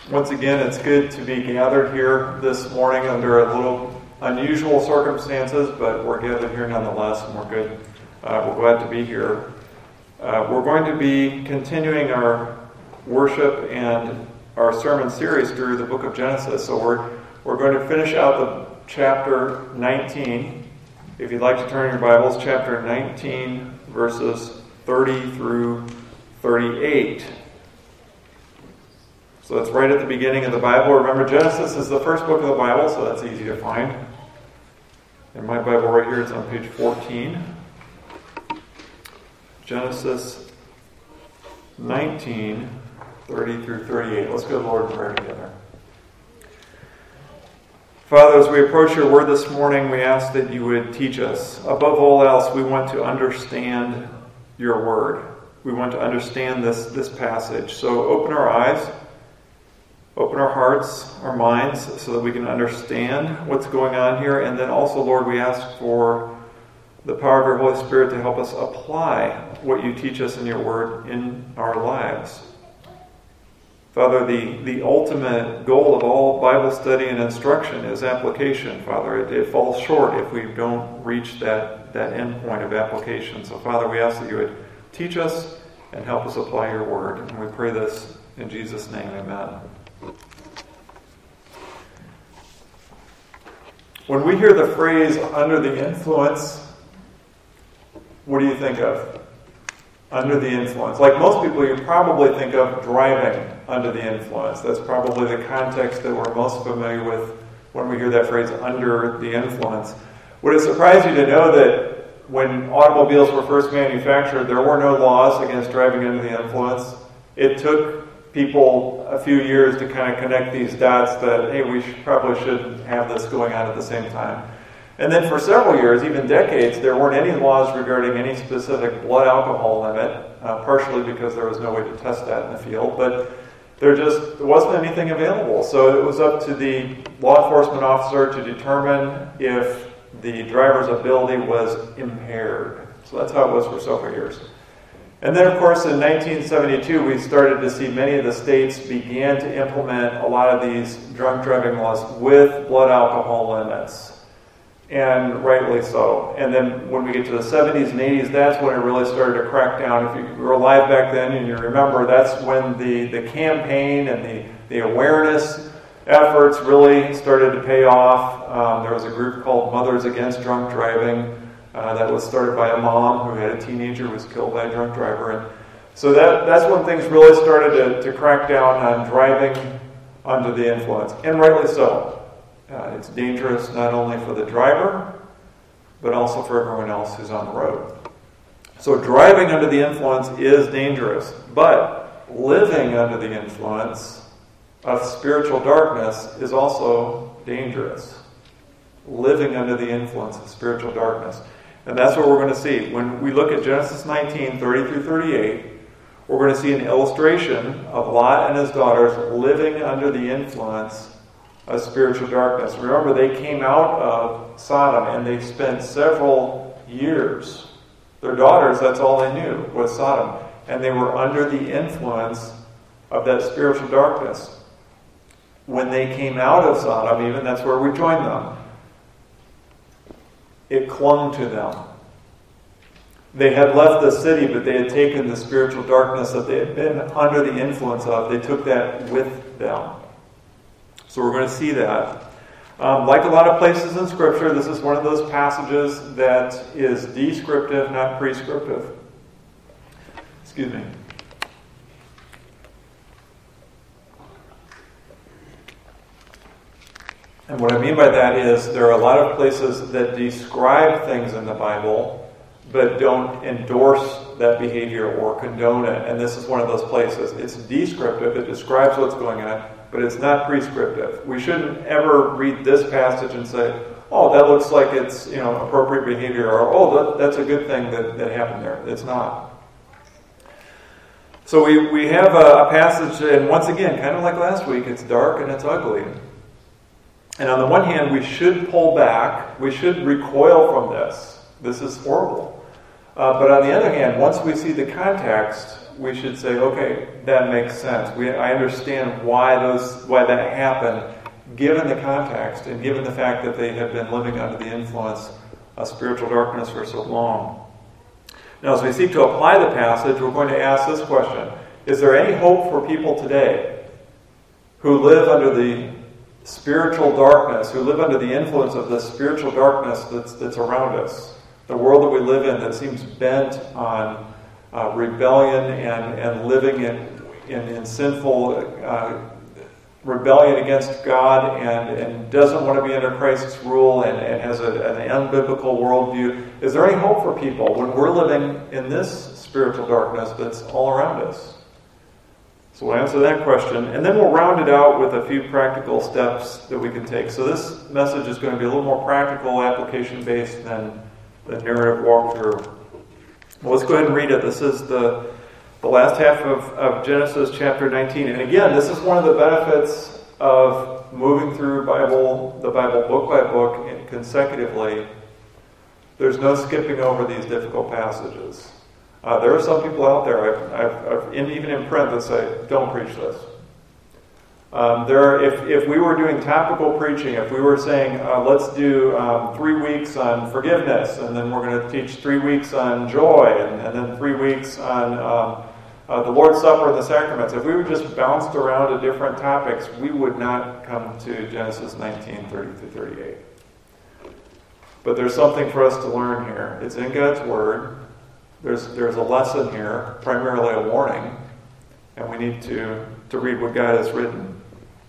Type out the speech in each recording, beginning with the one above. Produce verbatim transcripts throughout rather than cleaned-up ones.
Once again, it's good to be gathered here this morning under a little unusual circumstances, but we're gathered here nonetheless, and we're good. Uh, we're glad to be here. Uh, we're going to be continuing our worship and our sermon series through the book of Genesis. So we're we're going to finish out the chapter nineteen. If you'd like to turn your Bibles, chapter nineteen, verses thirty through thirty-eight. So it's right at the beginning of the Bible. Remember, Genesis is the first book of the Bible, so that's easy to find. In my Bible right here, it's on page fourteen. Genesis nineteen, thirty through thirty-eight. Let's go to the Lord in prayer together. Father, as we approach your word this morning, we ask that you would teach us. Above all else, we want to understand your word. We want to understand this, this passage. So open our eyes. Open our hearts, our minds, so that we can understand what's going on here. And then also, Lord, we ask for the power of your Holy Spirit to help us apply what you teach us in your word in our lives. Father, the, the ultimate goal of all Bible study and instruction is application, Father. It, it falls short if we don't reach that, that end point of application. So, Father, we ask that you would teach us and help us apply your word. And we pray this in Jesus' name, amen. When we hear the phrase under the influence, what do you think of? Under the influence. Like most people, you probably think of driving under the influence. That's probably the context that we're most familiar with when we hear that phrase under the influence. Would it surprise you to know that when automobiles were first manufactured, there were no laws against driving under the influence? It took people a few years to kind of connect these dots that, hey, we should, probably should have this going on at the same time. And then for several years, even decades, there weren't any laws regarding any specific blood alcohol limit, uh, partially because there was no way to test that in the field, but there just there wasn't anything available. So it was up to the law enforcement officer to determine if the driver's ability was impaired. So that's how it was for several years. And then, of course, in nineteen seventy-two, we started to see many of the states began to implement a lot of these drunk driving laws with blood alcohol limits, and rightly so. And then when we get to the seventies and eighties, that's when it really started to crack down. If you were alive back then and you remember, that's when the, the campaign and the, the awareness efforts really started to pay off. Um, there was a group called Mothers Against Drunk Driving. Uh, that was started by a mom who had a teenager who was killed by a drunk driver. And so that, that's when things really started to, to crack down on driving under the influence. And rightly so. Uh, it's dangerous not only for the driver, but also for everyone else who's on the road. So driving under the influence is dangerous. But living under the influence of spiritual darkness is also dangerous. Living under the influence of spiritual darkness. And that's what we're going to see. When we look at Genesis nineteen, thirty through thirty-eight, we're going to see an illustration of Lot and his daughters living under the influence of spiritual darkness. Remember, they came out of Sodom and they spent several years. Their daughters, that's all they knew, was Sodom. And they were under the influence of that spiritual darkness. When they came out of Sodom, even, that's where we joined them. It clung to them. They had left the city, but they had taken the spiritual darkness that they had been under the influence of. They took that with them. So we're going to see that. Um, like a lot of places in Scripture, this is one of those passages that is descriptive, not prescriptive. Excuse me. And what I mean by that is there are a lot of places that describe things in the Bible but don't endorse that behavior or condone it. And this is one of those places. It's descriptive. It describes what's going on, but it's not prescriptive. We shouldn't ever read this passage and say, oh, that looks like it's, you know, appropriate behavior, or oh, that, that's a good thing that, that happened there. It's not. So we, we have a, a passage, and once again, kind of like last week, it's dark and it's ugly. And on the one hand, we should pull back. We should recoil from this. This is horrible. Uh, but on the other hand, once we see the context, we should say, okay, that makes sense. We, I understand why those why that happened, given the context and given the fact that they have been living under the influence of spiritual darkness for so long. Now, as we seek to apply the passage, we're going to ask this question: is there any hope for people today who live under the spiritual darkness, who live under the influence of the spiritual darkness that's, that's around us? The world that we live in that seems bent on uh, rebellion and, and living in, in, in sinful uh, rebellion against God and, and doesn't want to be under Christ's rule and, and has a, an unbiblical worldview. Is there any hope for people when we're living in this spiritual darkness that's all around us? So we'll answer that question, and then we'll round it out with a few practical steps that we can take. So this message is going to be a little more practical, application-based than the narrative walkthrough. Well, let's go ahead and read it. This is the, the last half of, of Genesis chapter nineteen. And again, this is one of the benefits of moving through Bible, the Bible book by book consecutively. There's no skipping over these difficult passages. Uh, there are some people out there, I've, I've, I've in, even in print, that say, don't preach this. Um, there, are, if, if we were doing topical preaching, if we were saying, uh, let's do um, three weeks on forgiveness, and then we're going to teach three weeks on joy, and, and then three weeks on um, uh, the Lord's Supper and the sacraments, if we were just bounced around to different topics, we would not come to Genesis nineteen, thirty through thirty-eight. But there's something for us to learn here. It's in God's Word. There's, there's a lesson here, primarily a warning, and we need to, to read what God has written.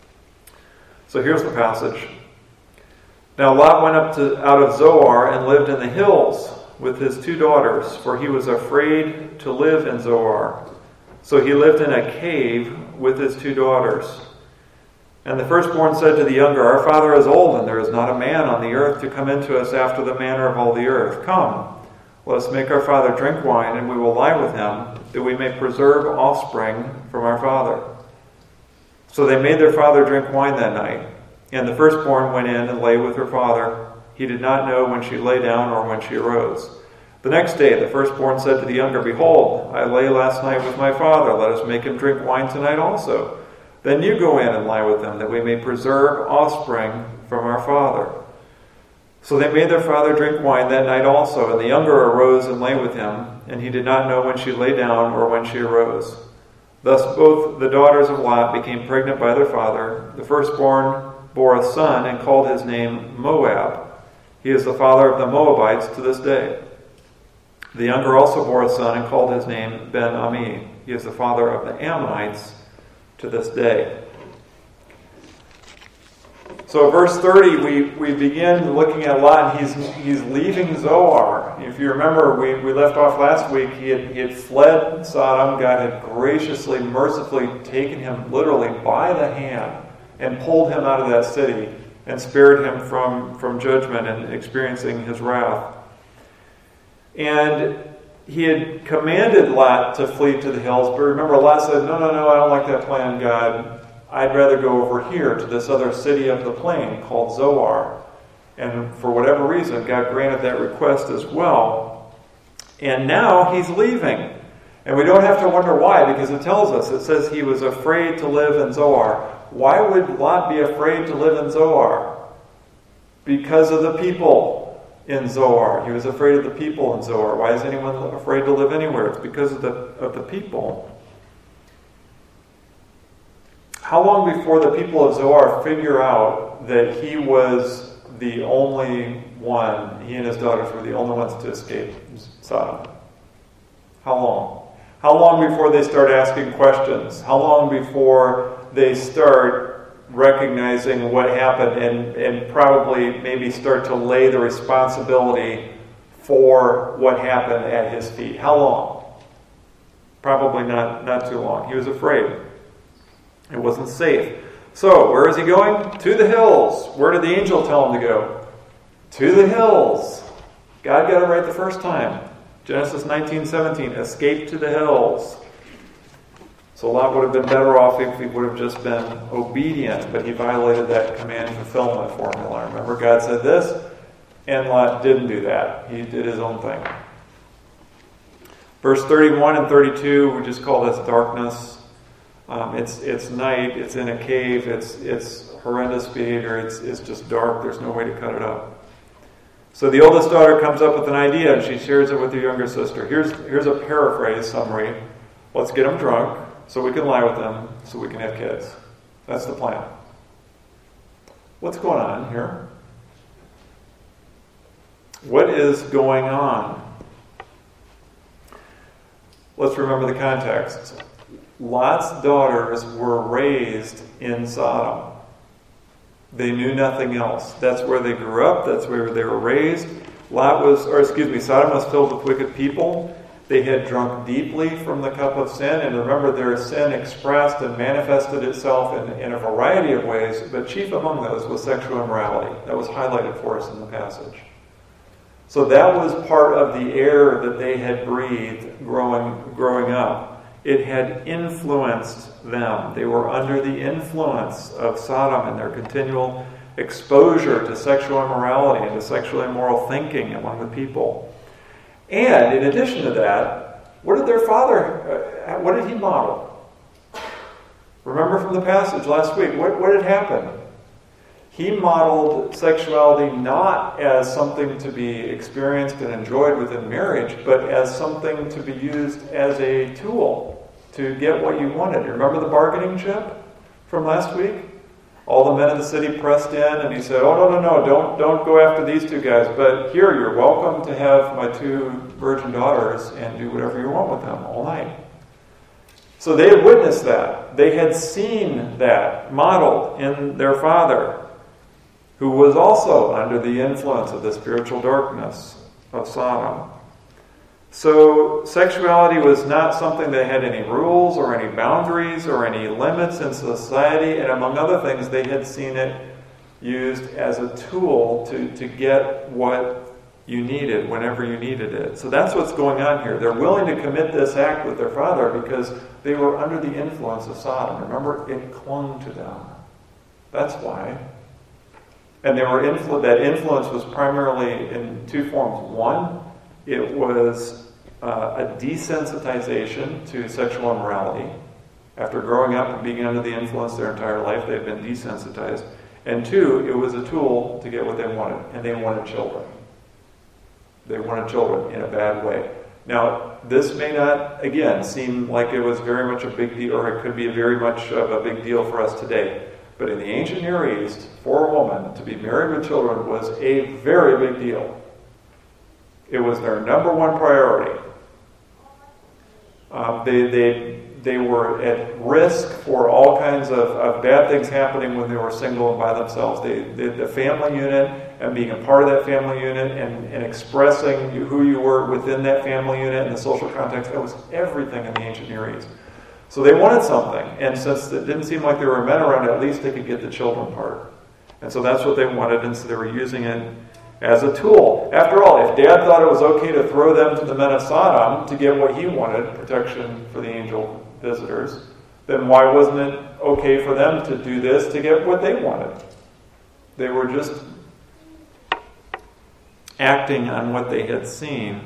So here's the passage. Now Lot went up to, out of Zoar and lived in the hills with his two daughters, for he was afraid to live in Zoar. So he lived in a cave with his two daughters. And the firstborn said to the younger, Our father is old, and there is not a man on the earth to come into us after the manner of all the earth. Come, let us make our father drink wine, and we will lie with him, that we may preserve offspring from our father. So they made their father drink wine that night. And the firstborn went in and lay with her father. He did not know when she lay down or when she arose. The next day the firstborn said to the younger, Behold, I lay last night with my father. Let us make him drink wine tonight also. Then you go in and lie with him, that we may preserve offspring from our father. So they made their father drink wine that night also, and the younger arose and lay with him, and he did not know when she lay down or when she arose. Thus both the daughters of Lot became pregnant by their father. The firstborn bore a son and called his name Moab. He is the father of the Moabites to this day. The younger also bore a son and called his name Ben-Ami. He is the father of the Ammonites to this day. So verse thirty, we, we begin looking at Lot, and he's, he's leaving Zoar. If you remember, we, we left off last week, he had, he had fled Sodom. God had graciously, mercifully taken him literally by the hand and pulled him out of that city and spared him from, from judgment and experiencing his wrath. And he had commanded Lot to flee to the hills, but remember, Lot said, no, no, no, I don't like that plan, God. I'd rather go over here to this other city of the plain called Zoar. And for whatever reason, God granted that request as well. And now he's leaving. And we don't have to wonder why, because it tells us, it says he was afraid to live in Zoar. Why would Lot be afraid to live in Zoar? Because of the people in Zoar. He was afraid of the people in Zoar. Why is anyone afraid to live anywhere? It's because of the, of the people. How long before the people of Zoar figure out that he was the only one, he and his daughters were the only ones to escape Sodom? How long? How long before they start asking questions? How long before they start recognizing what happened and, and probably maybe start to lay the responsibility for what happened at his feet? How long? Probably not, not too long. He was afraid. It wasn't safe. So, where is he going? To the hills. Where did the angel tell him to go? To the hills. God got it right the first time. Genesis nineteen seventeen, escape to the hills. So Lot would have been better off if he would have just been obedient, but he violated that command fulfillment formula. Remember, God said this, and Lot didn't do that. He did his own thing. Verse thirty-one and thirty-two, we just call this darkness. Um, it's it's night, it's in a cave, it's it's horrendous behavior, it's, it's just dark, there's no way to cut it up. So the oldest daughter comes up with an idea and she shares it with her younger sister. Here's, here's a paraphrase summary. Let's get them drunk so we can lie with them so we can have kids. That's the plan. What's going on here? What is going on? Let's remember the context. Lot's daughters were raised in Sodom. They knew nothing else. That's where they grew up. That's where they were raised. Lot was, or excuse me, Sodom was filled with wicked people. They had drunk deeply from the cup of sin. And remember, their sin expressed and manifested itself in, in a variety of ways, but chief among those was sexual immorality. That was highlighted for us in the passage. So that was part of the air that they had breathed growing, growing up. It had influenced them. They were under the influence of Sodom and their continual exposure to sexual immorality and to sexually immoral thinking among the people. And in addition to that, what did their father, uh, what did he model? Remember from the passage last week, what, what had happened? He modeled sexuality not as something to be experienced and enjoyed within marriage, but as something to be used as a tool to get what you wanted. You remember the bargaining chip from last week? All the men of the city pressed in, and he said, oh, no, no, no, don't, don't go after these two guys, but here, you're welcome to have my two virgin daughters and do whatever you want with them all night. So they had witnessed that. They had seen that modeled in their father, who was also under the influence of the spiritual darkness of Sodom. So sexuality was not something that had any rules or any boundaries or any limits in society, and among other things, they had seen it used as a tool to, to get what you needed whenever you needed it. So that's what's going on here. They're willing to commit this act with their father because they were under the influence of Sodom. Remember, it clung to them. That's why. And they were influ- that influence was primarily in two forms. One, it was uh, a desensitization to sexual immorality. After growing up and being under the influence their entire life, they had been desensitized. And two, it was a tool to get what they wanted, and they wanted children. They wanted children in a bad way. Now, this may not, again, seem like it was very much a big deal, or it could be very much of a big deal for us today. But in the ancient Near East, for a woman to be married with children was a very big deal. It was their number one priority. Um, they, they, they were at risk for all kinds of, of bad things happening when they were single and by themselves. They, they, the family unit and being a part of that family unit and, and expressing who you were within that family unit and the social context, that was everything in the ancient Near East. So they wanted something, and since it didn't seem like there were men around, at least they could get the children part. And so that's what they wanted, and so they were using it as a tool. After all, if Dad thought it was okay to throw them to the men of Sodom to get what he wanted, protection for the angel visitors, then why wasn't it okay for them to do this to get what they wanted? They were just acting on what they had seen.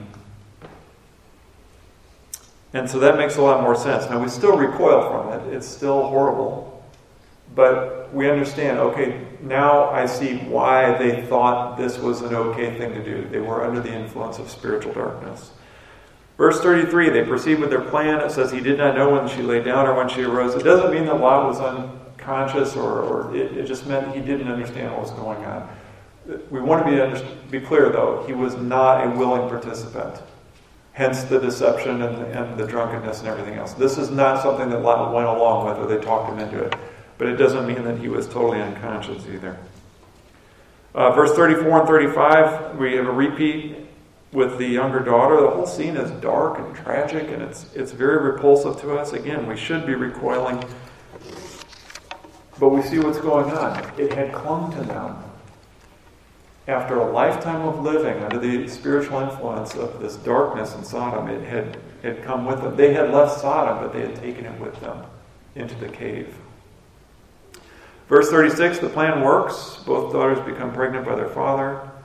And so that makes a lot more sense. Now, we still recoil from it. It's still horrible. But we understand, okay, now I see why they thought this was an okay thing to do. They were under the influence of spiritual darkness. Verse thirty-three, they proceed with their plan. It says he did not know when she lay down or when she arose. It doesn't mean that Lot was unconscious, or, or it, it just meant he didn't understand what was going on. We want to be, under, be clear, though, he was not a willing participant. Hence the deception and the, and the drunkenness and everything else. This is not something that Lot went along with or they talked him into it. But it doesn't mean that he was totally unconscious either. Uh, verse thirty-four and thirty-five, we have a repeat with the younger daughter. The whole scene is dark and tragic, and it's it's very repulsive to us. Again, we should be recoiling. But we see what's going on. It had clung to them. After a lifetime of living under the spiritual influence of this darkness in Sodom, it had, had come with them. They had left Sodom, but they had taken it with them into the cave. Verse thirty-six, the plan works. Both daughters become pregnant by their father.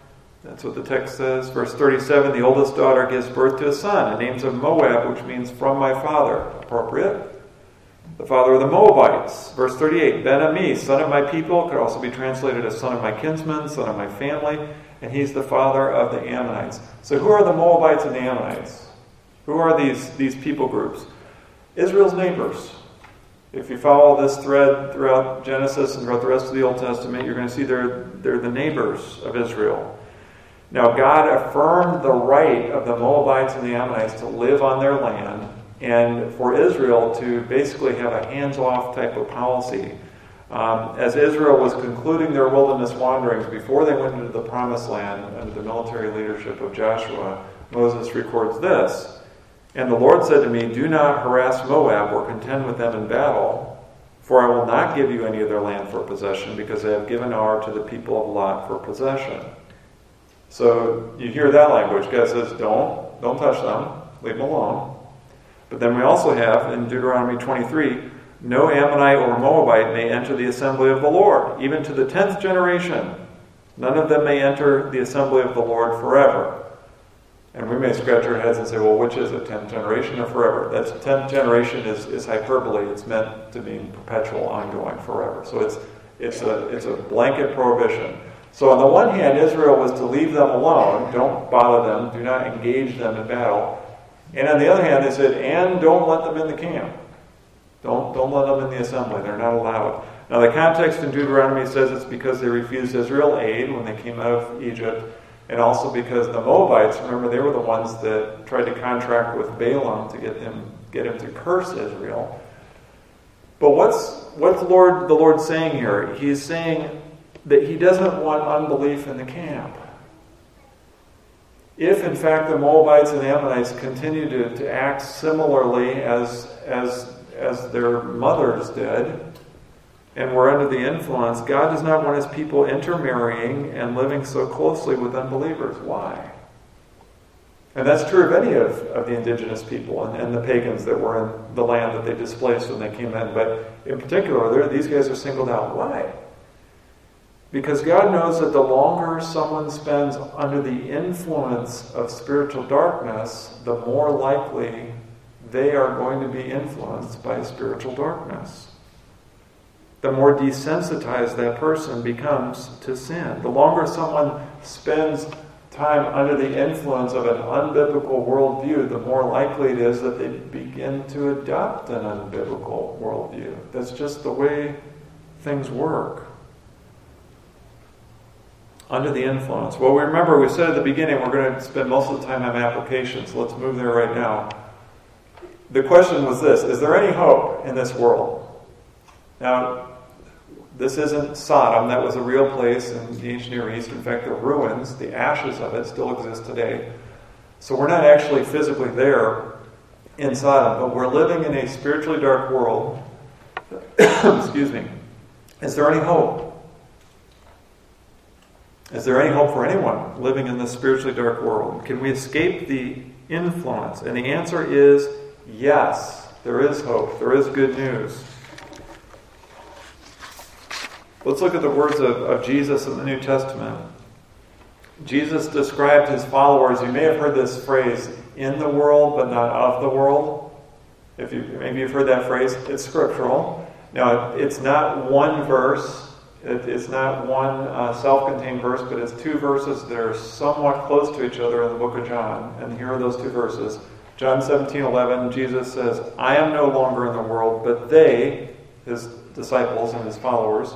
That's what the text says. Verse thirty-seven, the oldest daughter gives birth to a son and names him Moab, which means from my father. Appropriate. The father of the Moabites. Verse thirty-eight, Ben-Ami, son of my people, could also be translated as son of my kinsmen, son of my family, and he's the father of the Ammonites. So who are the Moabites and the Ammonites? Who are these, these people groups? Israel's neighbors. If you follow this thread throughout Genesis and throughout the rest of the Old Testament, you're going to see they're, they're the neighbors of Israel. Now, God affirmed the right of the Moabites and the Ammonites to live on their land, and for Israel to basically have a hands-off type of policy. Um, as Israel was concluding their wilderness wanderings before they went into the Promised Land under the military leadership of Joshua, Moses records this, and the Lord said to me, do not harass Moab or contend with them in battle, for I will not give you any of their land for possession, because I have given Ar to the people of Lot for possession. So you hear that language. God says, don't, don't touch them, leave them alone. But then we also have, in Deuteronomy twenty-three, no Ammonite or Moabite may enter the assembly of the Lord, even to the tenth generation. None of them may enter the assembly of the Lord forever. And we may scratch our heads and say, well, which is it, tenth generation or forever? That's tenth generation is, is hyperbole. It's meant to mean perpetual, ongoing, forever. So it's it's a it's a blanket prohibition. So on the one hand, Israel was to leave them alone. Don't bother them. Do not engage them in battle. And on the other hand, they said, and don't let them in the camp. Don't, don't let them in the assembly. They're not allowed. Now the context in Deuteronomy says it's because they refused Israel aid when they came out of Egypt, and also because the Moabites, remember, they were the ones that tried to contract with Balaam to get him, get him to curse Israel. But what's, what's the Lord, the Lord saying here? He's saying that he doesn't want unbelief in the camp. If, in fact, the Moabites and Ammonites continue to, to act similarly as, as, as their mothers did, and were under the influence, God does not want his people intermarrying and living so closely with unbelievers. Why? And that's true of any of, of the indigenous people and, and the pagans that were in the land that they displaced when they came in. But in particular, these guys are singled out. Why? Because God knows that the longer someone spends under the influence of spiritual darkness, the more likely they are going to be influenced by spiritual darkness. The more desensitized that person becomes to sin. The longer someone spends time under the influence of an unbiblical worldview, the more likely it is that they begin to adopt an unbiblical worldview. That's just the way things work. Under the influence. Well, we remember we said at the beginning we're going to spend most of the time on applications. So let's move there right now. The question was this: is there any hope in this world? Now, this isn't Sodom. That was a real place in the ancient Near East. In fact, the ruins, the ashes of it, still exist today. So we're not actually physically there in Sodom, but we're living in a spiritually dark world. Excuse me. Is there any hope? Is there any hope for anyone living in this spiritually dark world? Can we escape the influence? And the answer is yes. There is hope. There is good news. Let's look at the words of, of Jesus in the New Testament. Jesus described his followers. You may have heard this phrase, in the world but not of the world. If you maybe you've heard that phrase. It's scriptural. Now, it's not one verse. It, it's not one uh, self-contained verse, but it's two verses that are somewhat close to each other in the book of John. And here are those two verses. John seventeen eleven, Jesus says, I am no longer in the world, but they, his disciples and his followers,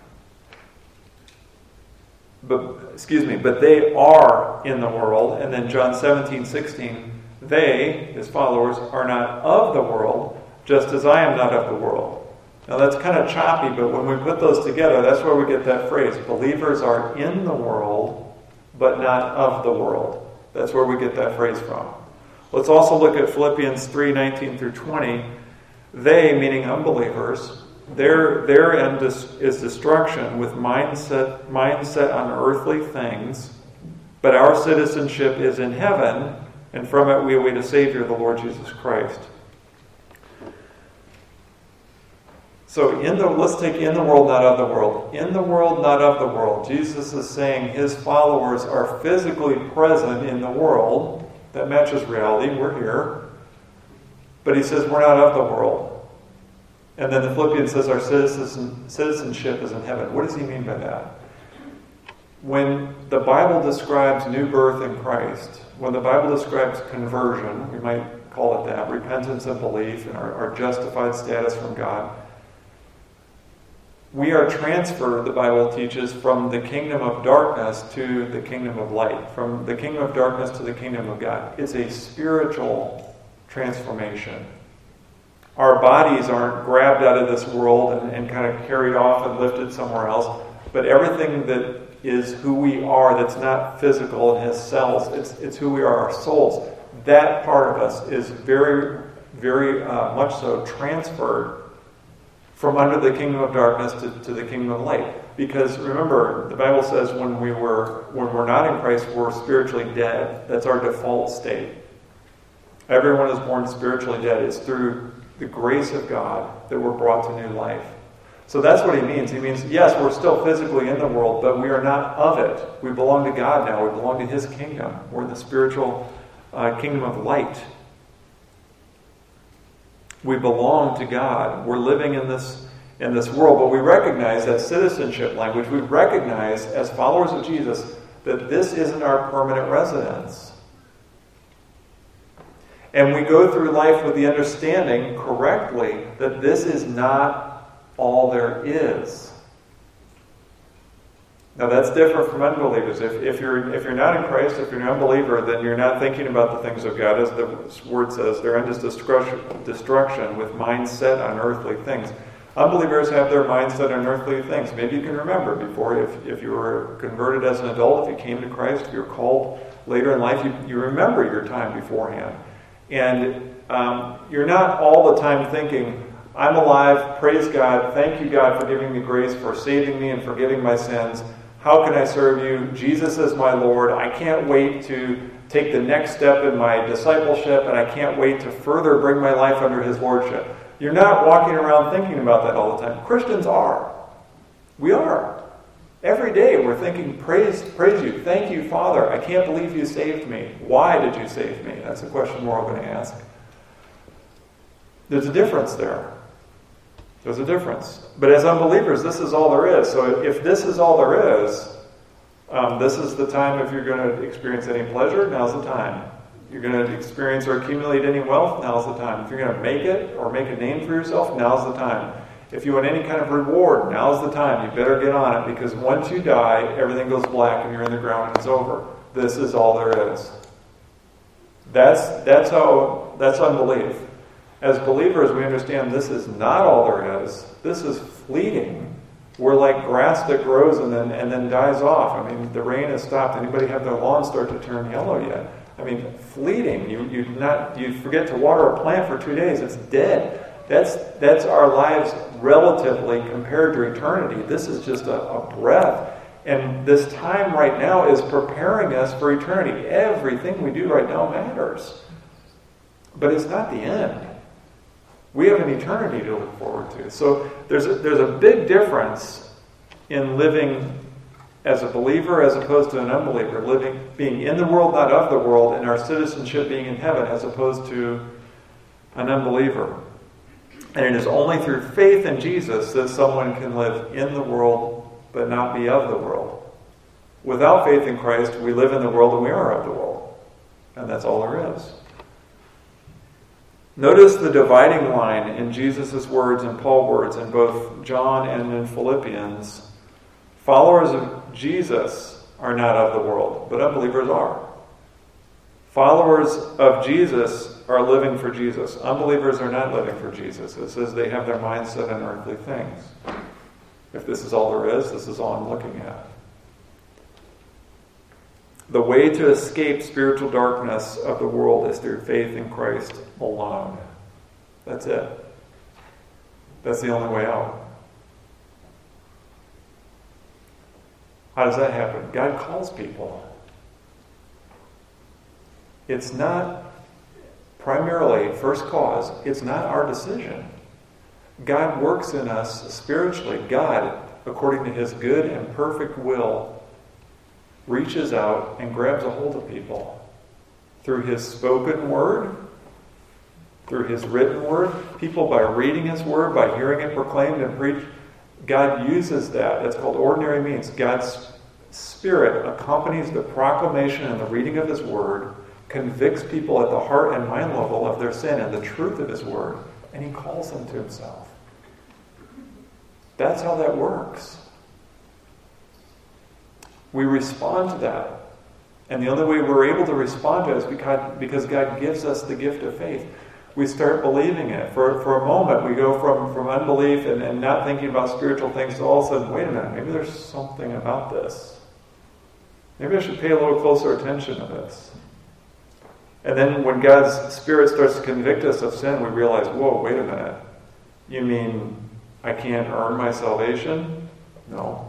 but excuse me, but they are in the world. And then John seventeen sixteen, they, his followers, are not of the world, just as I am not of the world. Now that's kind of choppy, but when we put those together, that's where we get that phrase. Believers are in the world, but not of the world. That's where we get that phrase from. Let's also look at Philippians three nineteen through twenty. They, meaning unbelievers, their, their end is, is destruction with mindset, mindset on earthly things, but our citizenship is in heaven, and from it we await a Savior, the Lord Jesus Christ. So in the let's take in the world, not of the world. In the world, not of the world. Jesus is saying his followers are physically present in the world. That matches reality. We're here. But he says we're not of the world. And then the Philippians says our citizen, citizenship is in heaven. What does he mean by that? When the Bible describes new birth in Christ, when the Bible describes conversion, we might call it that, repentance and belief, and our, our justified status from God, we are transferred, the Bible teaches, from the kingdom of darkness to the kingdom of light, from the kingdom of darkness to the kingdom of God. It's a spiritual transformation. Our bodies aren't grabbed out of this world and, and kind of carried off and lifted somewhere else, but everything that is who we are that's not physical and has cells, it's, it's who we are, our souls. That part of us is very, very uh, much so transferred from under the kingdom of darkness to, to the kingdom of light. Because remember, the Bible says when we were when we're not in Christ, we're spiritually dead. That's our default state. Everyone is born spiritually dead. It's through the grace of God that we're brought to new life. So that's what he means. He means, yes, we're still physically in the world, but we are not of it. We belong to God now. We belong to his kingdom. We're in the spiritual uh, kingdom of light. We belong to God. We're living in this in this world, but we recognize that citizenship language. We recognize as followers of Jesus that this isn't our permanent residence. And we go through life with the understanding correctly that this is not all there is. Now that's different from unbelievers. If, if you're if you're not in Christ, if you're an unbeliever, then you're not thinking about the things of God. As the word says, they're unto destruction, destruction with minds set on earthly things. Unbelievers have their minds set on earthly things. Maybe you can remember before, if, if you were converted as an adult, if you came to Christ, if you were called later in life, you, you remember your time beforehand. And um, you're not all the time thinking, I'm alive, praise God, thank you God for giving me grace, for saving me and forgiving my sins. How can I serve you? Jesus is my Lord. I can't wait to take the next step in my discipleship, and I can't wait to further bring my life under his lordship. You're not walking around thinking about that all the time. Christians are. We are. Every day we're thinking, praise, praise you. Thank you, Father. I can't believe you saved me. Why did you save me? That's a question we're all going to ask. There's a difference there. There's a difference. But as unbelievers, this is all there is. So if this is all there is, um, this is the time if you're going to experience any pleasure, now's the time. You're going to experience or accumulate any wealth, now's the time. If you're going to make it or make a name for yourself, now's the time. If you want any kind of reward, now's the time. You better get on it, because once you die, everything goes black and you're in the ground and it's over. This is all there is. That's that's how that's unbelief. As believers, we understand this is not all there is. This is fleeting. We're like grass that grows and then and then dies off. I mean, the rain has stopped. Anybody have their lawn start to turn yellow yet? I mean, fleeting. You you not you forget to water a plant for two days. It's dead. That's that's our lives relatively compared to eternity. This is just a, a breath. And this time right now is preparing us for eternity. Everything we do right now matters. But it's not the end. We have an eternity to look forward to. So there's a, there's a big difference in living as a believer as opposed to an unbeliever. Living, being in the world, not of the world, and our citizenship being in heaven as opposed to an unbeliever. And it is only through faith in Jesus that someone can live in the world but not be of the world. Without faith in Christ, we live in the world and we are of the world. And that's all there is. Notice the dividing line in Jesus' words and Paul's words in both John and in Philippians. Followers of Jesus are not of the world, but unbelievers are. Followers of Jesus are living for Jesus. Unbelievers are not living for Jesus. It says they have their minds set on earthly things. If this is all there is, this is all I'm looking at. The way to escape spiritual darkness of the world is through faith in Christ alone. That's it. That's the only way out. How does that happen? God calls people. It's not, primarily, first cause, it's not our decision. God works in us spiritually. God, according to his good and perfect will, reaches out and grabs a hold of people through his spoken word, through his written word, people by reading his word, by hearing it proclaimed and preached. God uses that. That's called ordinary means. God's Spirit accompanies the proclamation and the reading of his word, convicts people at the heart and mind level of their sin and the truth of his word, and he calls them to himself. That's how that works. We respond to that. And the only way we're able to respond to it is because, because God gives us the gift of faith. We start believing it. For, for a moment, we go from, from unbelief and, and not thinking about spiritual things to all of a sudden, wait a minute, maybe there's something about this. Maybe I should pay a little closer attention to this. And then when God's Spirit starts to convict us of sin, we realize, whoa, wait a minute. You mean I can't earn my salvation? No.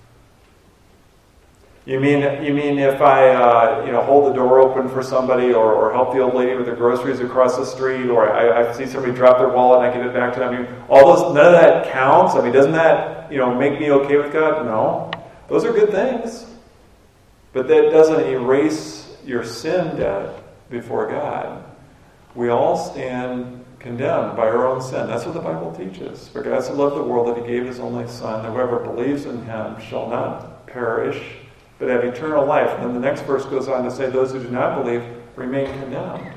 You mean you mean if I uh, you know hold the door open for somebody, or, or help the old lady with the groceries across the street, or I, I see somebody drop their wallet and I give it back to them? I mean, all those, none of that counts. I mean, doesn't that you know make me okay with God? No, those are good things, but that doesn't erase your sin debt before God. We all stand condemned by our own sin. That's what the Bible teaches. For God so loved the world that he gave his only Son, that whoever believes in him shall not perish, but have eternal life. And then the next verse goes on to say, those who do not believe remain condemned.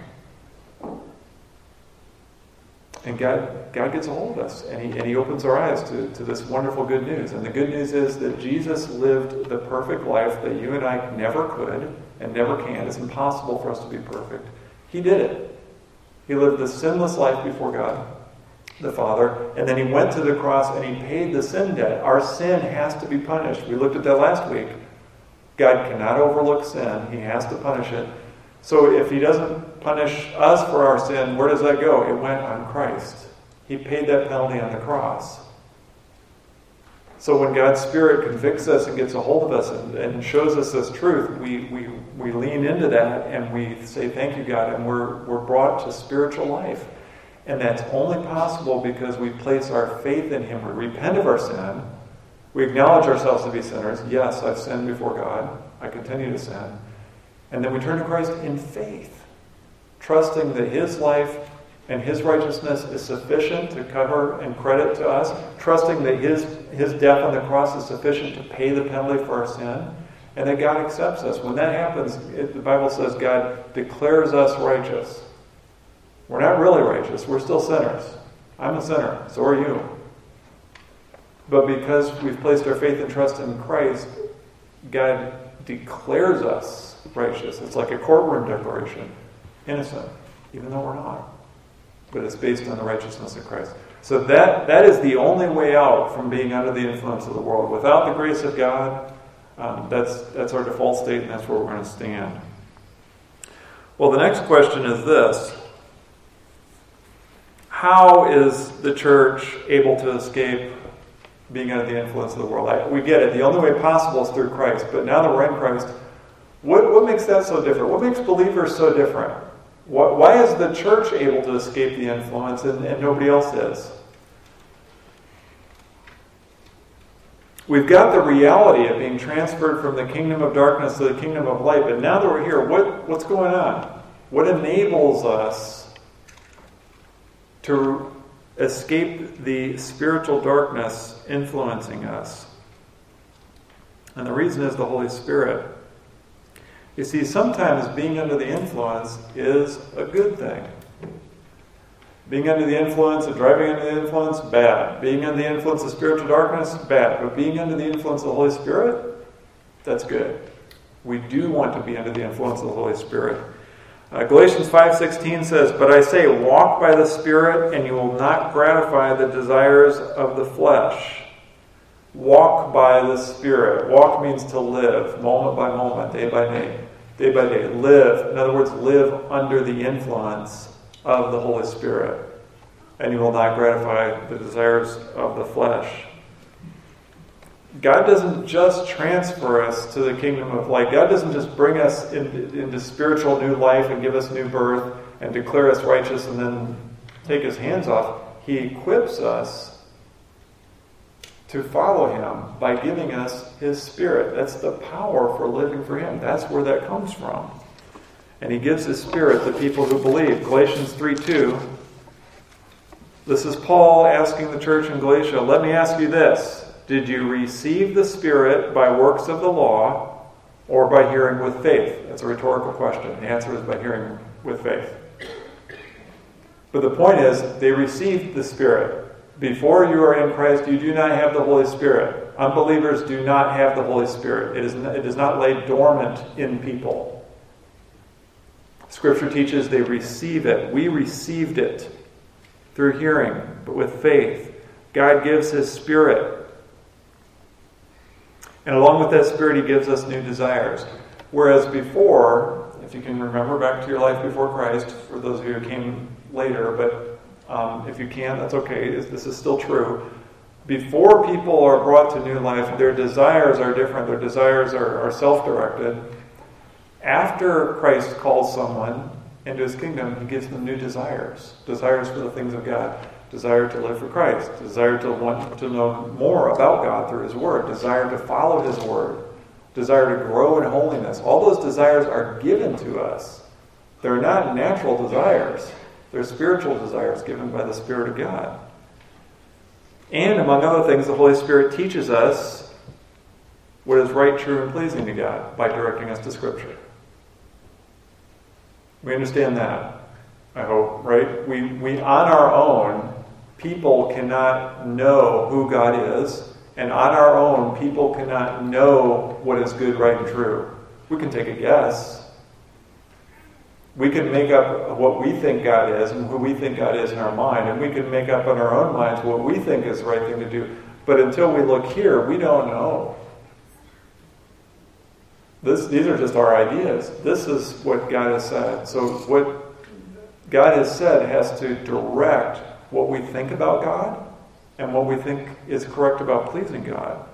And God, God gets a hold of us, and he, and he opens our eyes to, to this wonderful good news. And the good news is that Jesus lived the perfect life that you and I never could and never can. It's impossible for us to be perfect. He did it. He lived the sinless life before God, the Father, and then he went to the cross and he paid the sin debt. Our sin has to be punished. We looked at that last week. God cannot overlook sin. He has to punish it. So if he doesn't punish us for our sin, where does that go? It went on Christ. He paid that penalty on the cross. So when God's Spirit convicts us and gets a hold of us and, and shows us this truth, we, we, we lean into that and we say, thank you, God, and we're, we're brought to spiritual life. And that's only possible because we place our faith in him. We repent of our sin. We acknowledge ourselves to be sinners. Yes, I've sinned before God. I continue to sin. And then we turn to Christ in faith, trusting that his life and his righteousness is sufficient to cover and credit to us, trusting that his, his death on the cross is sufficient to pay the penalty for our sin, and that God accepts us. When that happens, it, the Bible says God declares us righteous. We're not really righteous. We're still sinners. I'm a sinner. So are you. But because we've placed our faith and trust in Christ, God declares us righteous. It's like a courtroom declaration. Innocent, even though we're not. But it's based on the righteousness of Christ. So that, that is the only way out from being under the influence of the world. Without the grace of God, um, that's, that's our default state, and that's where we're going to stand. Well, the next question is this. How is the church able to escape being under the influence of the world? I, we get it. The only way possible is through Christ. But now that we're in Christ, what, what makes that so different? What makes believers so different? What, why is the church able to escape the influence and, and nobody else is? We've got the reality of being transferred from the kingdom of darkness to the kingdom of light. But now that we're here, what, what's going on? What enables us to escape the spiritual darkness influencing us? And the reason is the Holy Spirit. You see, sometimes being under the influence is a good thing. Being under the influence of driving under the influence, bad. Being under the influence of spiritual darkness, bad. But being under the influence of the Holy Spirit, that's good. We do want to be under the influence of the Holy Spirit. Uh, Galatians five sixteen says, "But I say, walk by the Spirit, and you will not gratify the desires of the flesh." Walk by the Spirit. Walk means to live, moment by moment, day by day, day by day. Live. In other words, live under the influence of the Holy Spirit, and you will not gratify the desires of the flesh. God doesn't just transfer us to the kingdom of light. God doesn't just bring us into, into spiritual new life and give us new birth and declare us righteous and then take his hands off. He equips us to follow Him by giving us His Spirit. That's the power for living for Him. That's where that comes from. And He gives His Spirit to people who believe. Galatians three two. This is Paul asking the church in Galatia, let me ask you this. Did you receive the Spirit by works of the law or by hearing with faith? That's a rhetorical question. The answer is by hearing with faith. But the point is, they received the Spirit. Before you are in Christ, you do not have the Holy Spirit. Unbelievers do not have the Holy Spirit. It is not, it is not laid dormant in people. Scripture teaches they receive it. We received it through hearing, but with faith. God gives His Spirit. And along with that Spirit, He gives us new desires. Whereas before, if you can remember back to your life before Christ, for those of you who came later, but um, if you can't, that's okay. This is still true. Before people are brought to new life, their desires are different. Their desires are, are self-directed. After Christ calls someone into His kingdom, He gives them new desires. Desires for the things of God. Desire to live for Christ. Desire to want to know more about God through His Word. Desire to follow His Word. Desire to grow in holiness. All those desires are given to us. They're not natural desires. They're spiritual desires given by the Spirit of God. And among other things, the Holy Spirit teaches us what is right, true, and pleasing to God by directing us to Scripture. We understand that, I hope, right? We, we on our own, people cannot know who God is, and on our own, people cannot know what is good, right, and true. We can take a guess. We can make up what we think God is and who we think God is in our mind, and we can make up in our own minds what we think is the right thing to do. But until we look here, we don't know. This, these are just our ideas. This is what God has said. So what God has said has to direct what we think about God and what we think is correct about pleasing God.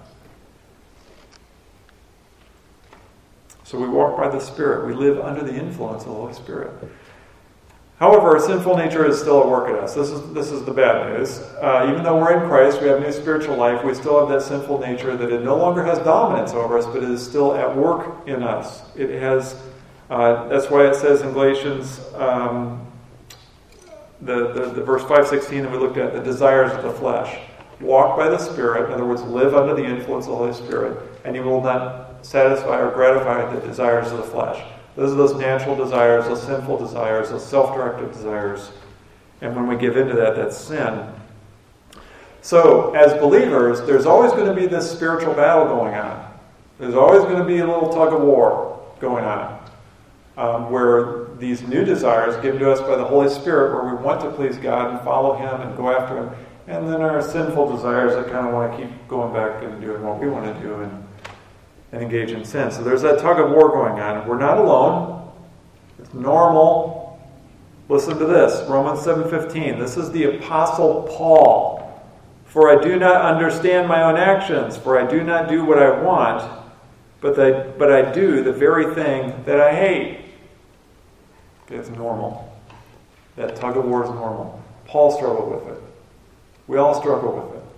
So we walk by the Spirit. We live under the influence of the Holy Spirit. However, our sinful nature is still at work in us. This is this is the bad news. Uh, even though we're in Christ, we have new spiritual life, we still have that sinful nature that it no longer has dominance over us, but it is still at work in us. It has. Uh, that's why it says in Galatians, um, the, the, the verse five sixteen that we looked at, the desires of the flesh. Walk by the Spirit, in other words, live under the influence of the Holy Spirit, and you will not satisfy or gratify the desires of the flesh. Those are those natural desires, those sinful desires, those self-directed desires. And when we give into that, that's sin. So, as believers, there's always going to be this spiritual battle going on. There's always going to be a little tug of war going on. Um, where these new desires given to us by the Holy Spirit, where we want to please God and follow Him and go after Him. And then our sinful desires that kind of want to keep going back and doing what we want to do and and engage in sin. So there's that tug of war going on. We're not alone. It's normal. Listen to this, Romans seven fifteen. This is the Apostle Paul. For I do not understand my own actions, for I do not do what I want, but, they, but I do the very thing that I hate. Okay, it's normal. That tug of war is normal. Paul struggled with it. We all struggle with it.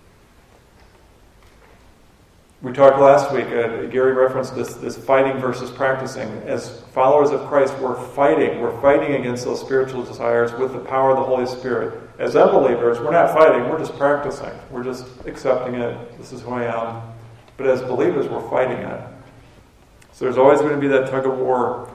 We talked last week, uh, Gary referenced this, this fighting versus practicing. As followers of Christ, we're fighting. We're fighting against those spiritual desires with the power of the Holy Spirit. As unbelievers, we're not fighting, we're just practicing. We're just accepting it. This is who I am. But as believers, we're fighting it. So there's always going to be that tug of war.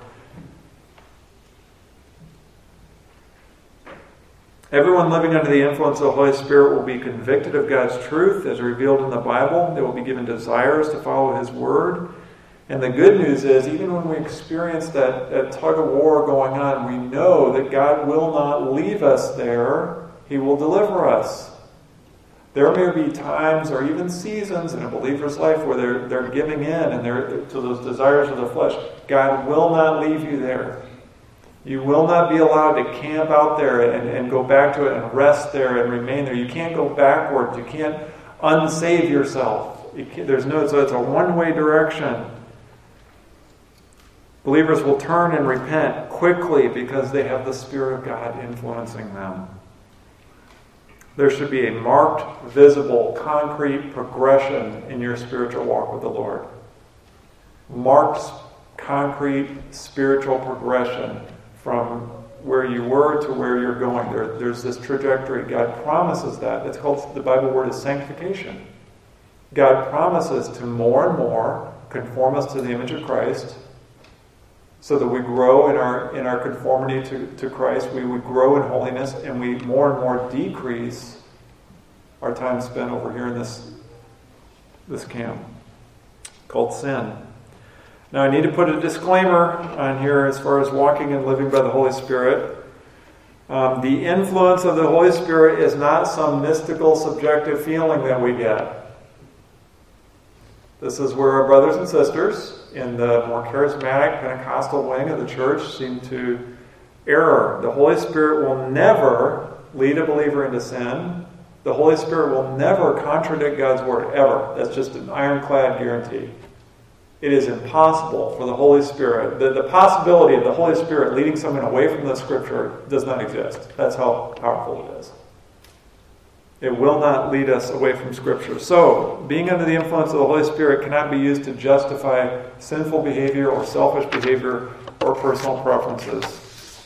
Everyone living under the influence of the Holy Spirit will be convicted of God's truth as revealed in the Bible. They will be given desires to follow His Word. And the good news is, even when we experience that, that tug of war going on, we know that God will not leave us there. He will deliver us. There may be times or even seasons in a believer's life where they're, they're giving in and they're to those desires of the flesh. God will not leave you there. You will not be allowed to camp out there and, and go back to it and rest there and remain there. You can't go backwards. You can't unsave yourself. You can't, there's no, so it's a one-way direction. Believers will turn and repent quickly because they have the Spirit of God influencing them. There should be a marked, visible, concrete progression in your spiritual walk with the Lord. Marked, concrete, spiritual progression from where you were to where you're going. There, there's this trajectory. God promises that. It's called, the Bible word is sanctification. God promises to more and more conform us to the image of Christ, so that we grow in our in our conformity to, to Christ. We would grow in holiness, and we more and more decrease our time spent over here in this, this camp called sin. Now I need to put a disclaimer on here as far as walking and living by the Holy Spirit. Um, the influence of the Holy Spirit is not some mystical, subjective feeling that we get. This is where our brothers and sisters in the more charismatic Pentecostal wing of the church seem to err. The Holy Spirit will never lead a believer into sin. The Holy Spirit will never contradict God's word, ever. That's just an ironclad guarantee. It is impossible for the Holy Spirit. The, the possibility of the Holy Spirit leading someone away from the Scripture does not exist. That's how powerful it is. It will not lead us away from Scripture. So, being under the influence of the Holy Spirit cannot be used to justify sinful behavior or selfish behavior or personal preferences.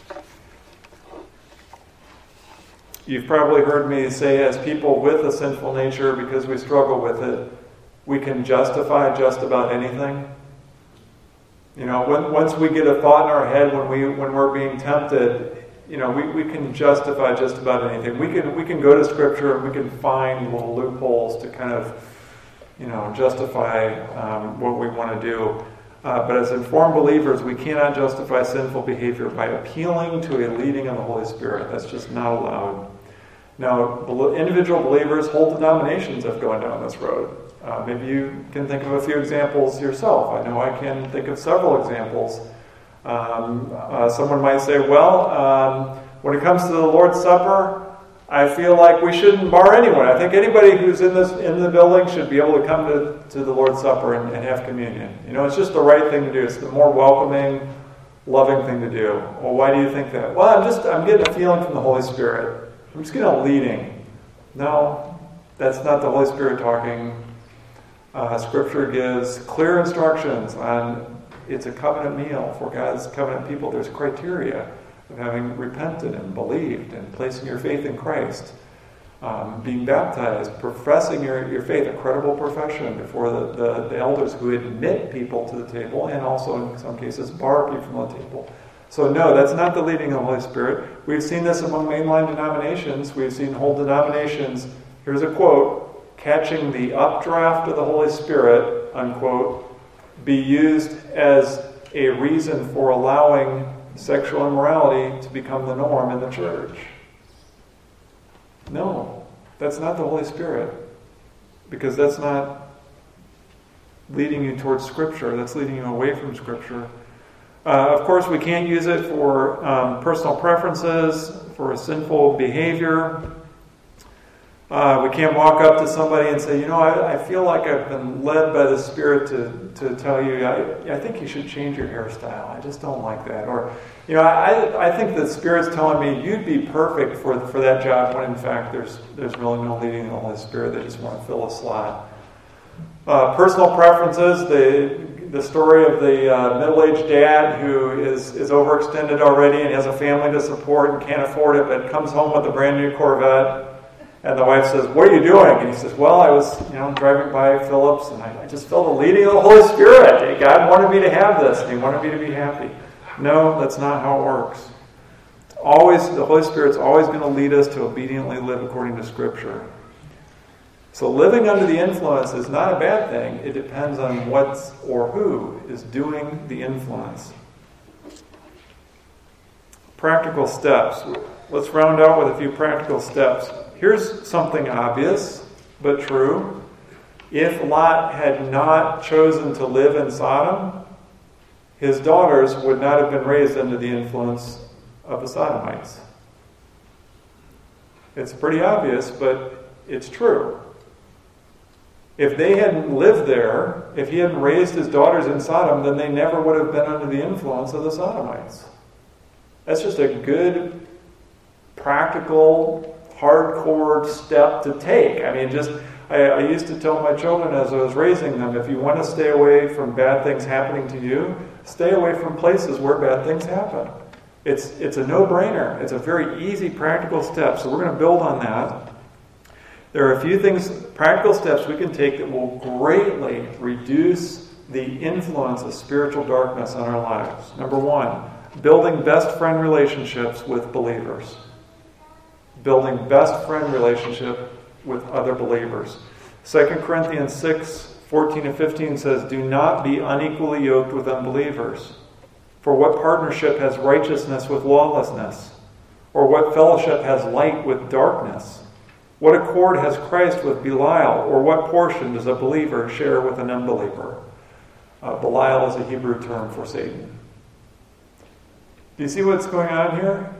You've probably heard me say, as people with a sinful nature, because we struggle with it, we can justify just about anything. You know, when, once we get a thought in our head when we when we're being tempted, you know, we, we can justify just about anything. We can we can go to Scripture and we can find little loopholes to kind of, you know, justify um, what we want to do. Uh, but as informed believers, we cannot justify sinful behavior by appealing to a leading of the Holy Spirit. That's just not allowed. Now, individual believers, whole denominations have gone down this road. Uh, maybe you can think of a few examples yourself. I know I can think of several examples. Um, uh, someone might say, well, um, when it comes to the Lord's Supper, I feel like we shouldn't bar anyone. I think anybody who's in this in the building should be able to come to, to the Lord's Supper and, and have communion. You know, it's just the right thing to do. It's the more welcoming, loving thing to do. Well, why do you think that? Well, I'm just I'm getting a feeling from the Holy Spirit. I'm just getting a leading. No, that's not the Holy Spirit talking. Uh, Scripture gives clear instructions on it's a covenant meal for God's covenant people. There's criteria of having repented and believed and placing your faith in Christ, um, being baptized, professing your, your faith, a credible profession before the, the, the elders who admit people to the table and also in some cases bar people from the table. So no, that's not the leading of the Holy Spirit. We've seen this among mainline denominations. We've seen whole denominations, here's a quote, catching the updraft of the Holy Spirit, unquote, be used as a reason for allowing sexual immorality to become the norm in the church. No, that's not the Holy Spirit, because that's not leading you towards Scripture. That's leading you away from Scripture. Uh, of course, we can't use it for um, personal preferences, for a sinful behavior. Uh, we can't walk up to somebody and say, you know, I, I feel like I've been led by the Spirit to, to tell you, I, I think you should change your hairstyle. I just don't like that. Or, you know, I, I think the Spirit's telling me you'd be perfect for for that job, when in fact there's there's really no leading of the Holy Spirit. They just want to fill a slot. Uh, personal preferences, the the story of the uh, middle-aged dad who is, is overextended already and has a family to support and can't afford it, but comes home with a brand new Corvette. And the wife says, what are you doing? And he says, well, I was you know, driving by Phillips, and I, I just felt the leading of the Holy Spirit. God wanted me to have this, and He wanted me to be happy. No, that's not how it works. Always, the Holy Spirit's always going to lead us to obediently live according to Scripture. So living under the influence is not a bad thing. It depends on what or who is doing the influence. Practical steps. Let's round out with a few practical steps. Here's something obvious, but true. If Lot had not chosen to live in Sodom, his daughters would not have been raised under the influence of the Sodomites. It's pretty obvious, but it's true. If they hadn't lived there, if he hadn't raised his daughters in Sodom, then they never would have been under the influence of the Sodomites. That's just a good, practical, hardcore step to take. I mean, just, I, I used to tell my children as I was raising them, if you want to stay away from bad things happening to you, stay away from places where bad things happen. It's, it's a no-brainer. It's a very easy, practical step. So we're going to build on that. There are a few things, practical steps we can take that will greatly reduce the influence of spiritual darkness on our lives. Number one, building best friend relationships with believers. Building best friend relationship with other believers. Second Corinthians six, fourteen and fifteen says, do not be unequally yoked with unbelievers. For what partnership has righteousness with lawlessness? Or what fellowship has light with darkness? What accord has Christ with Belial? Or what portion does a believer share with an unbeliever? Uh, Belial is a Hebrew term for Satan. Do you see what's going on here?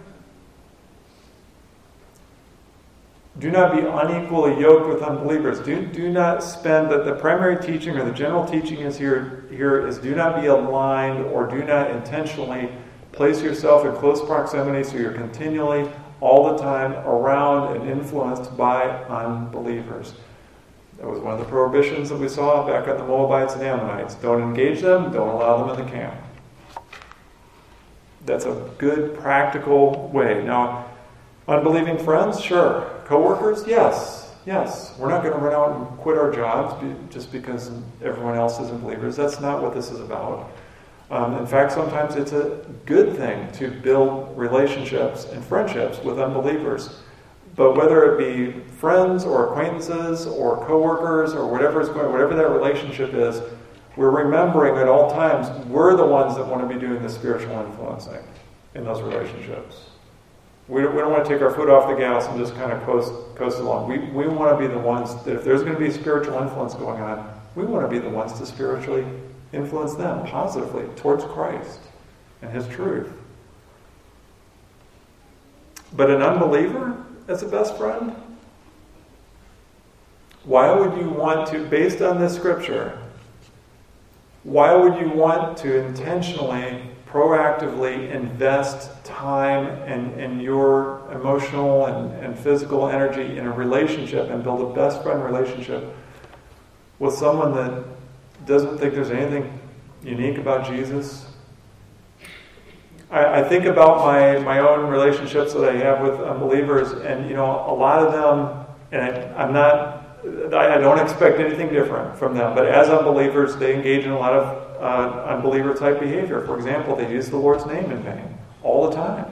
Do not be unequally yoked with unbelievers. Do, do not spend, that the primary teaching or the general teaching is here, here is do not be aligned or do not intentionally place yourself in close proximity so you're continually, all the time, around and influenced by unbelievers. That was one of the prohibitions that we saw back on the Moabites and Ammonites. Don't engage them, don't allow them in the camp. That's a good, practical way. Now, unbelieving friends, sure. Co-workers, yes, yes. We're not going to run out and quit our jobs just because everyone else isn't believers. That's not what this is about. Um, in fact, sometimes it's a good thing to build relationships and friendships with unbelievers. But whether it be friends or acquaintances or co-workers or whatever is going, whatever that relationship is, we're remembering at all times we're the ones that want to be doing the spiritual influencing in those relationships. We don't, we don't want to take our foot off the gas and just kind of coast, coast along. We, we want to be the ones that if there's going to be spiritual influence going on, we want to be the ones to spiritually influence them positively towards Christ and His truth. But an unbeliever as a best friend? Why would you want to, based on this scripture, why would you want to intentionally, proactively invest time and, and your emotional and, and physical energy in a relationship and build a best friend relationship with someone that doesn't think there's anything unique about Jesus? I, I think about my, my own relationships that I have with unbelievers, and you know, a lot of them, and I, I'm not, I, I don't expect anything different from them, but as unbelievers, they engage in a lot of uh, unbeliever type behavior. For example, they use the Lord's name in vain all the time.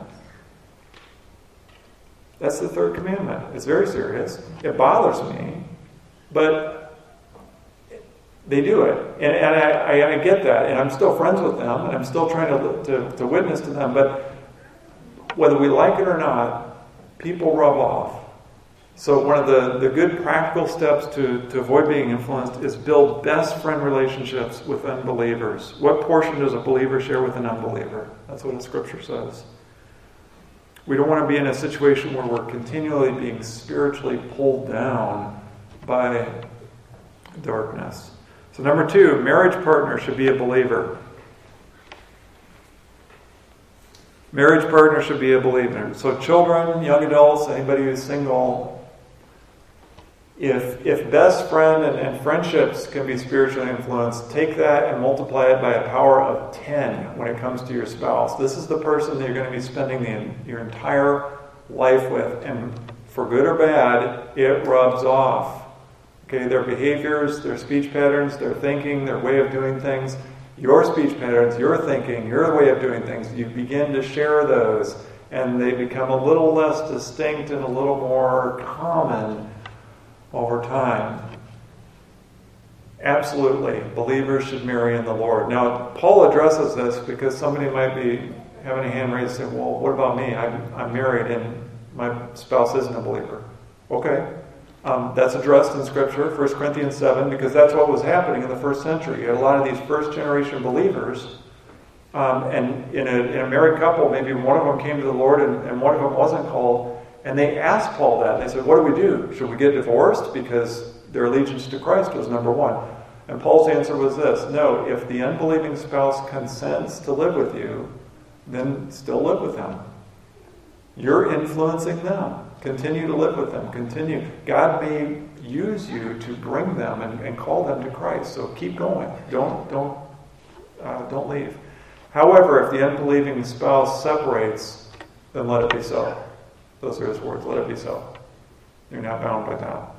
That's the third commandment. It's very serious. It bothers me, but they do it. And, and I, I, I get that. And I'm still friends with them. And I'm still trying to, to, to witness to them. But whether we like it or not, people rub off. So one of the, the good practical steps to, to avoid being influenced is build best friend relationships with unbelievers. What portion does a believer share with an unbeliever? That's what the scripture says. We don't want to be in a situation where we're continually being spiritually pulled down by darkness. So number two, marriage partner should be a believer. Marriage partner should be a believer. So children, young adults, anybody who's single, if if best friend and, and friendships can be spiritually influenced, take that and multiply it by a power of ten when it comes to your spouse. This is the person that you're going to be spending the, your entire life with, and for good or bad, it rubs off. Okay, their behaviors, their speech patterns, their thinking, their way of doing things, your speech patterns, your thinking, your way of doing things, you begin to share those, and they become a little less distinct and a little more common over time. Absolutely, believers should marry in the Lord. Now, Paul addresses this because somebody might be having a hand raised and say, well, what about me? I'm, I'm married and my spouse isn't a believer. Okay. Um, that's addressed in Scripture, First Corinthians seven, because that's what was happening in the first century. You had a lot of these first-generation believers, um, and in a, in a married couple, maybe one of them came to the Lord and, and one of them wasn't called, and they asked Paul that. They said, what do we do? Should we get divorced? Because their allegiance to Christ was number one. And Paul's answer was this: no, if the unbelieving spouse consents to live with you, then still live with them. You're influencing them. Continue to live with them. Continue. God may use you to bring them and, and call them to Christ. So keep going. Don't don't uh, don't leave. However, if the unbelieving spouse separates, then let it be so. Those are his words. Let it be so. You're not bound by that.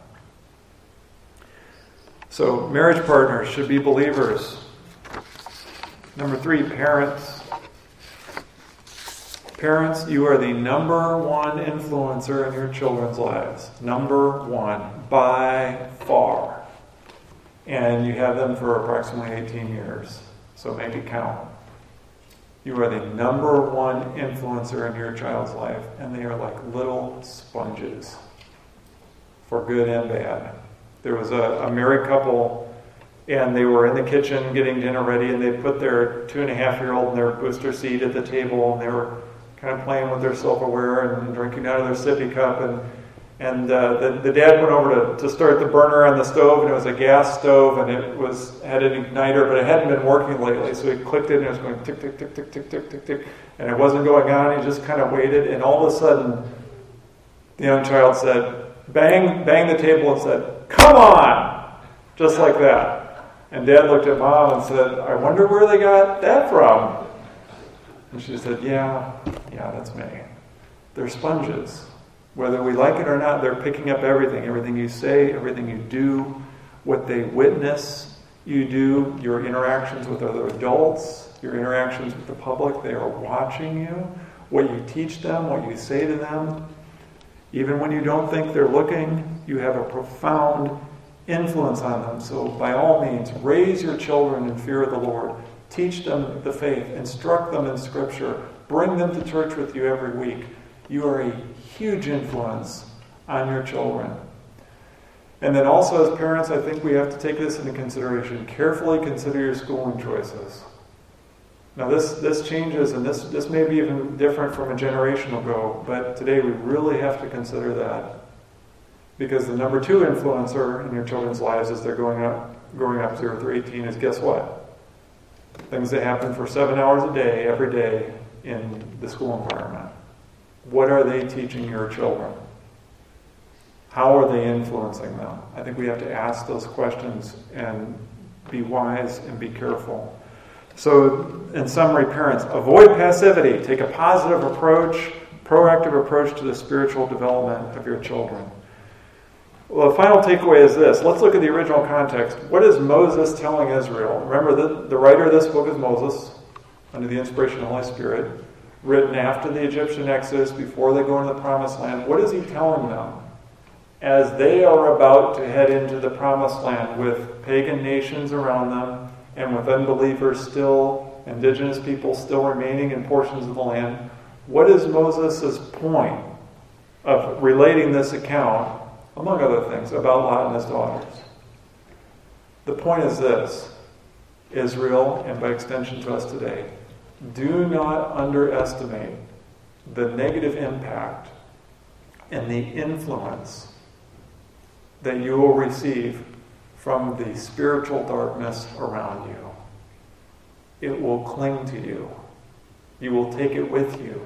So marriage partners should be believers. Number three, parents. Parents, you are the number one influencer in your children's lives. Number one, by far. And you have them for approximately eighteen years. So maybe count. You are the number one influencer in your child's life. And they are like little sponges. For good and bad. There was a, a married couple, and they were in the kitchen getting dinner ready, and they put their two and a half year old in their booster seat at the table, and they were kind of playing with their silverware and drinking out of their sippy cup. And and uh, the, the dad went over to, to start the burner on the stove, and it was a gas stove, and it was had an igniter, but it hadn't been working lately. So he clicked it, and it was going tick, tick, tick, tick, tick, tick, tick, tick, and it wasn't going on. He just kind of waited, and all of a sudden, the young child said, bang, bang the table and said, "Come on!" Just like that. And Dad looked at Mom and said, "I wonder where they got that from." And she said, yeah, yeah, that's me. They're sponges. Whether we like it or not, they're picking up everything. Everything you say, everything you do, what they witness you do, your interactions with other adults, your interactions with the public. They are watching you. What you teach them, what you say to them. Even when you don't think they're looking, you have a profound influence on them. So by all means, raise your children in fear of the Lord. Teach them the faith. Instruct them in Scripture. Bring them to church with you every week. You are a huge influence on your children. And then also as parents, I think we have to take this into consideration. Carefully consider your schooling choices. Now this, this changes, and this, this may be even different from a generation ago, but today we really have to consider that. Because the number two influencer in your children's lives as they're growing up, growing up zero through eighteen is, guess what? Things that happen for seven hours a day, every day in the school environment. What are they teaching your children? How are they influencing them? I think we have to ask those questions and be wise and be careful. So, in summary, parents, avoid passivity. Take a positive approach, proactive approach to the spiritual development of your children. Well, the final takeaway is this. Let's look at the original context. What is Moses telling Israel? Remember, the, the writer of this book is Moses, under the inspiration of the Holy Spirit, written after the Egyptian Exodus, before they go into the Promised Land. What is he telling them as they are about to head into the Promised Land with pagan nations around them and with unbelievers still, indigenous people still remaining in portions of the land? What is Moses' point of relating this account, among other things, about Lot and his daughters? The point is this: Israel, and by extension to us today, do not underestimate the negative impact and the influence that you will receive from the spiritual darkness around you. It will cling to you. You will take it with you.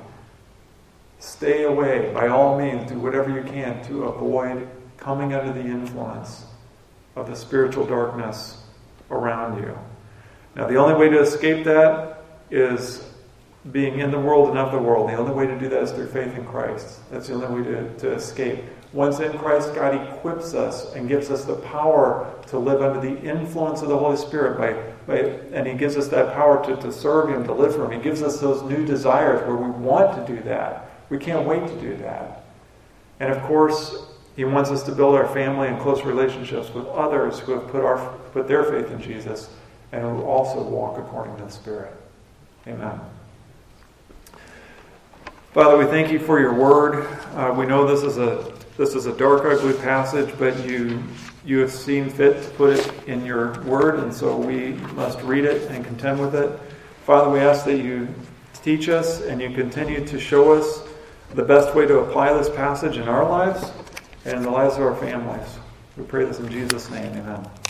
Stay away, by all means, do whatever you can to avoid coming under the influence of the spiritual darkness around you. Now, the only way to escape that is being in the world and of the world. The only way to do that is through faith in Christ. That's the only way to, to escape. Once in Christ, God equips us and gives us the power to live under the influence of the Holy Spirit, by, by, and He gives us that power to, to serve Him, to live for Him. He gives us those new desires where we want to do that. We can't wait to do that. And of course, He wants us to build our family and close relationships with others who have put, our, put their faith in Jesus and who also walk according to the Spirit. Amen. Father, we thank You for Your Word. Uh, we know this is a this is a dark, ugly passage, but you you have seen fit to put it in Your Word, and so we must read it and contend with it. Father, we ask that You teach us and You continue to show us the best way to apply this passage in our lives and in the lives of our families. We pray this in Jesus' name. Amen.